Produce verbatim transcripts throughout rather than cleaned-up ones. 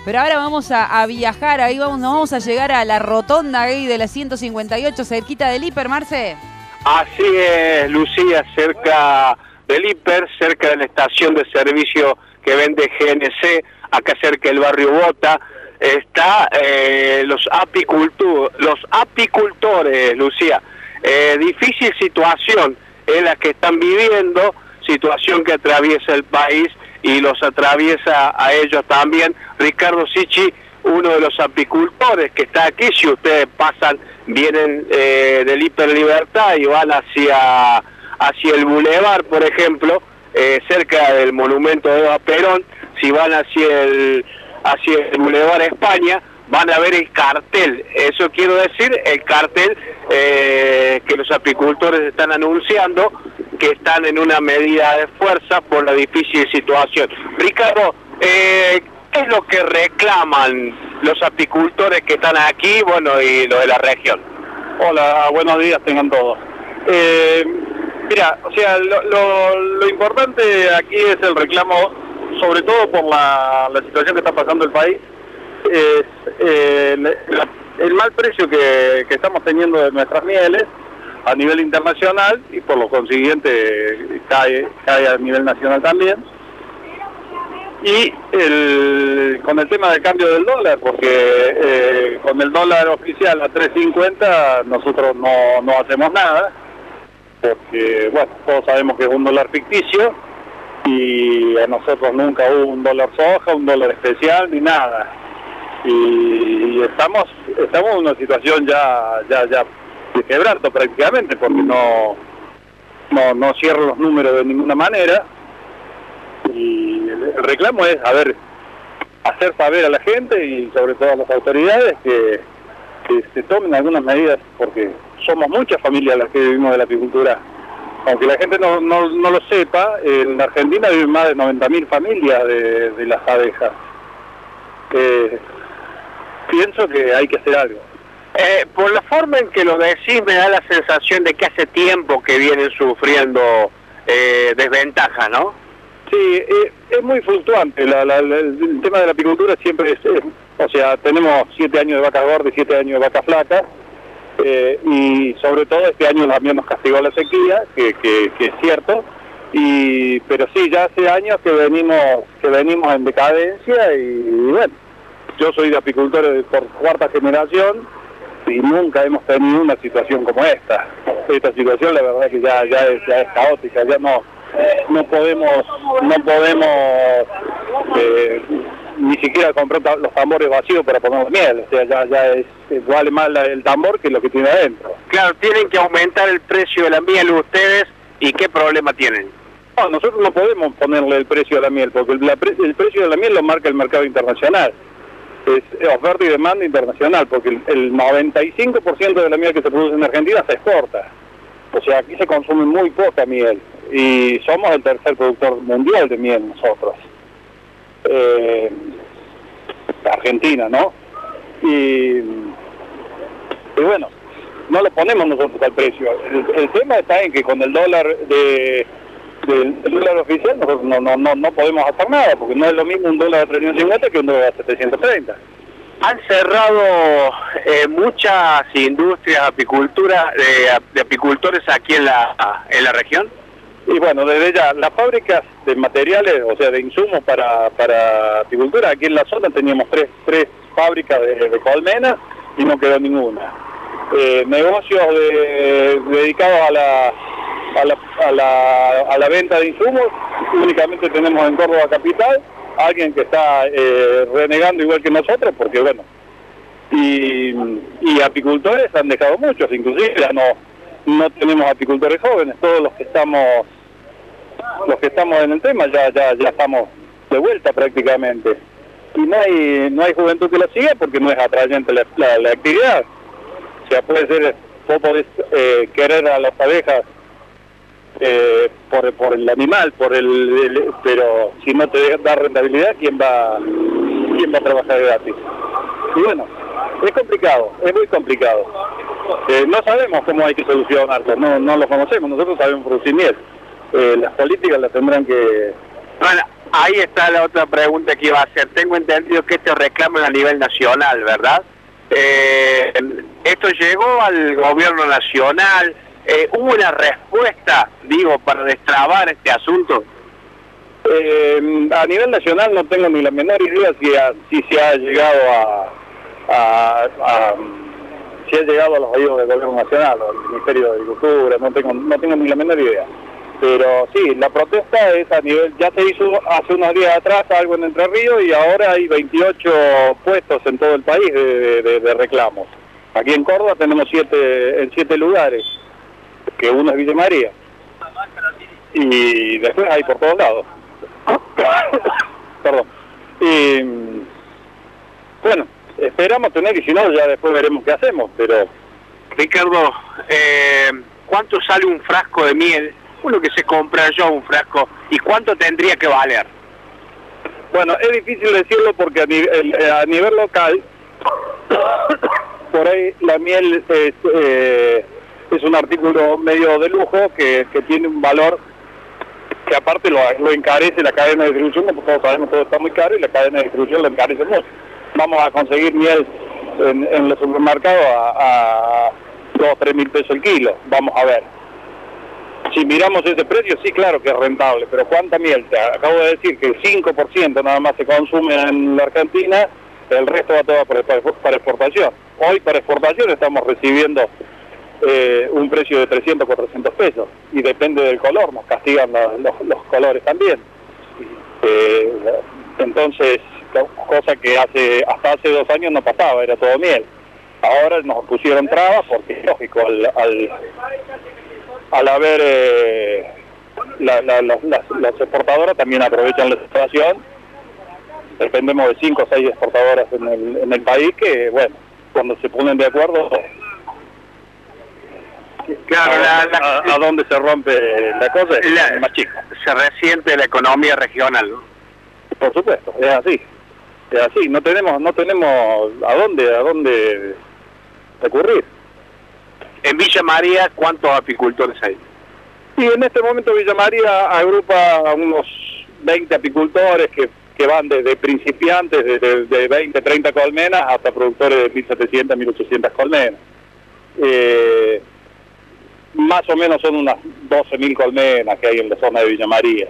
Pero ahora vamos a, a viajar, ahí vamos, nos vamos a llegar a la rotonda ahí de la ciento cincuenta y ocho, cerquita del Hiper, Marce. Así es, Lucía, cerca del Hiper, cerca de la estación de servicio que vende G N C, acá cerca del barrio Bota, está eh, los, apicultor, los apicultores, Lucía. Eh, difícil situación en la que están viviendo, situación que atraviesa el país y los atraviesa a ellos también. Ricardo Sichi, uno de los apicultores que está aquí, si ustedes pasan, vienen eh, del Hiper Libertad y van hacia, hacia el Boulevard, por ejemplo, eh, cerca del monumento de Eva Perón, si van hacia el, hacia el Boulevard España, van a ver el cartel, eso quiero decir, el cartel eh, que los apicultores están anunciando, que están en una medida de fuerza por la difícil situación. Ricardo, eh, ¿qué es lo que reclaman los apicultores que están aquí, bueno, y los de la región? Hola, buenos días tengan todos. Eh, mira, o sea, lo, lo, lo importante aquí es el reclamo, sobre todo por la, la situación que está pasando el país, es eh, la, el mal precio que, que estamos teniendo de nuestras mieles a nivel internacional y por lo consiguiente cae, cae a nivel nacional también. Y el, con el tema del cambio del dólar, porque eh, con el dólar oficial a tres cincuenta nosotros no, no hacemos nada, porque bueno, todos sabemos que es un dólar ficticio y a nosotros nunca hubo un dólar soja, un dólar especial ni nada. Y estamos estamos en una situación ya ya ya de quebranto prácticamente, porque no no no cierran los números de ninguna manera. Y el reclamo es, a ver, hacer saber a la gente y sobre todo a las autoridades que, que se tomen algunas medidas, porque somos muchas familias las que vivimos de la apicultura. Aunque la gente no, no, no lo sepa, en Argentina viven más de noventa mil familias de, de las abejas. Eh, pienso que hay que hacer algo. Eh, por la forma en que lo decís me da la sensación de que hace tiempo que vienen sufriendo eh, desventajas, ¿no? Sí, eh, es muy fluctuante. La, la, la, el tema de la apicultura siempre es, es, o sea, tenemos siete años de vacas gordas y siete años de vacas flacas, eh, y sobre todo este año también nos castigó la sequía, que, que, que es cierto, y pero sí, ya hace años que venimos que venimos en decadencia y, y bueno, yo soy de apicultor por cuarta generación y nunca hemos tenido una situación como esta. Esta situación la verdad que ya, ya, es, ya es caótica, ya no no podemos no podemos eh, ni siquiera comprar los tambores vacíos para poner miel, o sea, ya, ya es, vale más la, el tambor que lo que tiene adentro. Claro, tienen que aumentar el precio de la miel ustedes, ¿y qué problema tienen? No, nosotros no podemos ponerle el precio de la miel, porque el, la, el precio de la miel lo marca el mercado internacional. Es oferta y demanda internacional, porque el, el noventa y cinco por ciento de la miel que se produce en Argentina se exporta. O sea, aquí se consume muy poca miel y somos el tercer productor mundial de miel nosotros. Eh, Argentina, ¿no? Y, y bueno, no lo ponemos nosotros al precio. El, el tema está en que con el dólar de del dólar oficial nosotros no, no, no, no podemos hacer nada, porque no es lo mismo un dólar de trescientos cincuenta que un dólar de setecientos treinta. Han cerrado eh, muchas industrias apicultura, de, de apicultores aquí en la, en la región. Y bueno, desde ya, las fábricas de materiales, o sea, de insumos para, para apicultura, aquí en la zona teníamos tres, tres fábricas de, de colmenas y no quedó ninguna. Eh, negocios de, dedicados a la, a, la, a, la, a la venta de insumos, únicamente tenemos en Córdoba Capital, alguien que está eh, renegando igual que nosotros, porque bueno, y, y apicultores han dejado muchos, inclusive ya no, no tenemos apicultores jóvenes, todos los que estamos los que estamos en el tema ya ya ya estamos de vuelta prácticamente, y no hay no hay juventud que lo siga porque no es atrayente la, la, la actividad. O sea, puede ser, vos podés eh, querer a las abejas Eh, por, por el animal, por el, el pero si no te da rentabilidad, ¿quién va quién va a trabajar gratis? Y bueno, es complicado, es muy complicado. Eh, no sabemos cómo hay que solucionarlo, no, no lo conocemos, nosotros sabemos producir miel. Eh, las políticas las tendrán que... Bueno, ahí está la otra pregunta que iba a hacer. Tengo entendido que este reclamo es a nivel nacional, ¿verdad? Eh, esto llegó al gobierno nacional. Eh, ¿Hubo una respuesta, digo, para destrabar este asunto? Eh, a nivel nacional no tengo ni la menor idea si, ha, si se ha llegado a, a, a si ha llegado a los oídos del gobierno nacional o al Ministerio de Agricultura, no tengo, no tengo ni la menor idea. Pero sí, la protesta es a nivel, ya se hizo hace unos días atrás algo en Entre Ríos y ahora hay veintiocho puestos en todo el país de, de, de reclamos. Aquí en Córdoba tenemos siete, en siete lugares, que uno es Villa María. Y después hay por todos lados. Perdón. Y bueno, esperamos tener y si no ya después veremos qué hacemos, pero... Ricardo, eh, ¿cuánto sale un frasco de miel? Uno que se compra yo un frasco, ¿y cuánto tendría que valer? Bueno, es difícil decirlo porque a nivel, a nivel local, por ahí la miel es, eh, es un artículo medio de lujo que, que tiene un valor que aparte lo, lo encarece la cadena de distribución, porque todos sabemos que todo está muy caro y la cadena de distribución lo encarece mucho. Vamos a conseguir miel en, en los supermercados a, a dos o tres mil pesos el kilo, vamos a ver. Si miramos ese precio, sí, claro que es rentable, pero ¿cuánta miel? Te acabo de decir que el cinco por ciento nada más se consume en la Argentina, el resto va todo para, para exportación. Hoy para exportación estamos recibiendo eh, un precio de trescientos, cuatrocientos pesos, y depende del color, nos castigan los, los, los colores también. Eh, entonces, cosa que hace hasta hace dos años no pasaba, era todo miel. Ahora nos pusieron trabas porque, lógico, al... al al haber eh, la, la, la, las, las exportadoras también aprovechan la situación. Dependemos de cinco o seis exportadoras en el, en el país que, bueno, cuando se ponen de acuerdo, claro, a, la, la, a, a dónde se rompe la cosa es la, más chica. Se resiente la economía regional, ¿no? Por supuesto, es así, es así. No tenemos, no tenemos a dónde, a dónde recurrir. En Villa María, ¿cuántos apicultores hay? Y en este momento Villa María agrupa a unos veinte apicultores que, que van desde principiantes, desde de veinte, treinta colmenas, hasta productores de mil setecientas, mil ochocientas colmenas. Eh, más o menos son unas doce mil colmenas que hay en la zona de Villa María.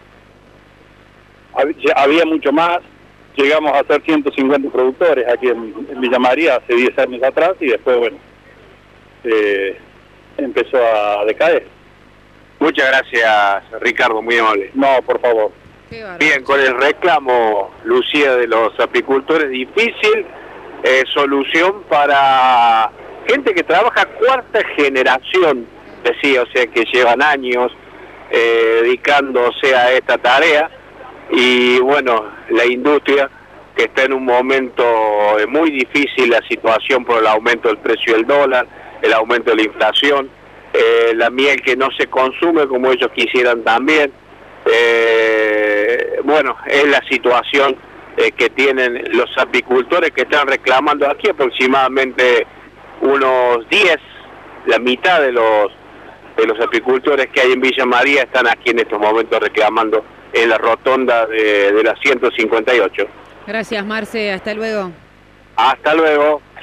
Había mucho más, llegamos a ser ciento cincuenta productores aquí en, en Villa María hace diez años atrás y después, bueno, Eh, empezó a decaer. Muchas gracias, Ricardo, muy amable. No, por favor. Bien, con el reclamo, Lucía, de los apicultores, difícil eh, solución para gente que trabaja cuarta generación, decía, o sea, que llevan años eh, dedicándose a esta tarea, y bueno, la industria que está en un momento eh, muy difícil, la situación por el aumento del precio del dólar, el aumento de la inflación, eh, la miel que no se consume como ellos quisieran también. Eh, bueno, es la situación eh, que tienen los apicultores que están reclamando aquí, aproximadamente unos diez, la mitad de los de los apicultores que hay en Villa María están aquí en estos momentos reclamando en la rotonda de, de la ciento cincuenta y ocho. Gracias, Marce, hasta luego. Hasta luego.